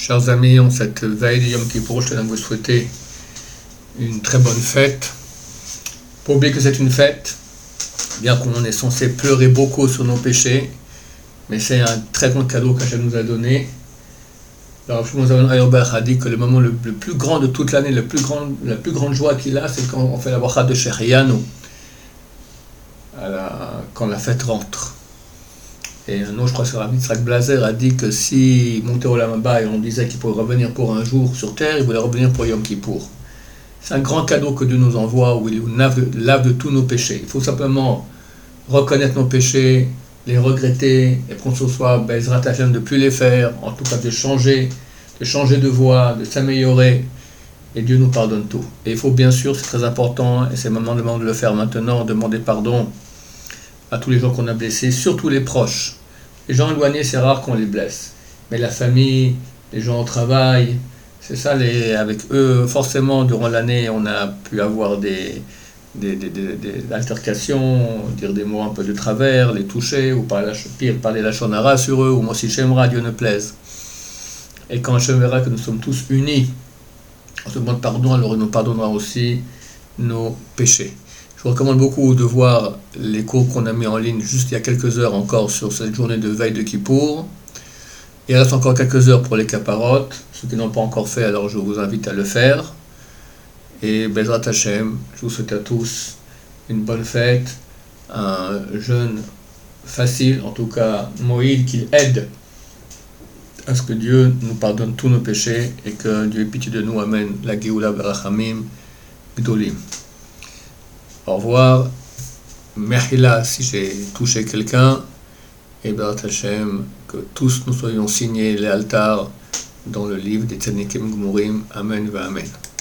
Chers amis, en cette veille de Yom Kippour, je tenais à vous souhaiter une très bonne fête. Pas oublier que c'est une fête, bien qu'on est censé pleurer beaucoup sur nos péchés, mais c'est un très grand cadeau qu'Hachem nous a donné. Alors, Shlomo Zalman Auerbach a dit que le moment le plus grand de toute l'année, la plus grande joie qu'il a, c'est quand on fait la bracha de Shechianu, quand la fête rentre. Et un autre, je crois que c'est Rabbi Yitzhak Blazer, a dit que si montait au Lamaba et on disait qu'il pourrait revenir pour un jour sur terre, il voulait revenir pour Yom Kippour. C'est un grand cadeau que Dieu nous envoie, où il nous lave de tous nos péchés. Il faut simplement reconnaître nos péchés, les regretter, et prendre sur soi Bezrat Hashem de ne plus les faire, en tout cas de changer de voie, de s'améliorer, et Dieu nous pardonne tout. Et il faut bien sûr, c'est très important, et c'est maintenant le moment de le faire maintenant, demander pardon à tous les gens qu'on a blessés, surtout les proches. Les gens éloignés, c'est rare qu'on les blesse. Mais la famille, les gens au travail, c'est ça, avec eux, forcément, durant l'année, on a pu avoir des altercations, dire des mots un peu de travers, les toucher, ou parler la shonara sur eux, ou moi si j'aimerais, Dieu ne plaise. Et quand Hachem verra que nous sommes tous unis, on se demande pardon, alors il nous pardonnera aussi nos péchés. Je vous recommande beaucoup de voir les cours qu'on a mis en ligne juste il y a quelques heures encore sur cette journée de veille de Kippour. Il reste encore quelques heures pour les caparotes. Ceux qui n'ont pas encore fait, alors je vous invite à le faire. Et Bezrat Hashem, je vous souhaite à tous une bonne fête, un jeûne facile, en tout cas Moïd, qu'il aide à ce que Dieu nous pardonne tous nos péchés et que Dieu ait pitié de nous. Amen. La Géoula Berachamim Gdolim. Au revoir. Mechila si j'ai touché quelqu'un. Et Bezrat Hashem, que tous nous soyons signés les altars dans le livre des Tzadnikim Gmurim. Amen va Amen.